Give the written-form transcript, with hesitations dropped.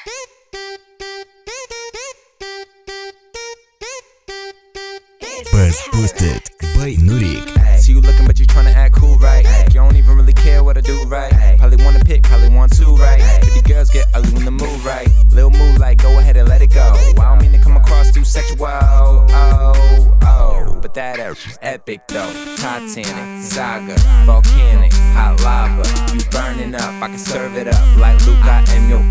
First Boosted by Nurik. See you looking, but you tryna act cool, right? You don't even really care what I do, right? Probably wanna pick, probably want to, right? Pretty girls get ugly when the mood right. Lil' moonlight, go ahead and let it go. I don't mean to come across too sexual, but that is epic though. Titanic, saga, volcanic, hot lava. You burning up, I can serve it up like Luca and your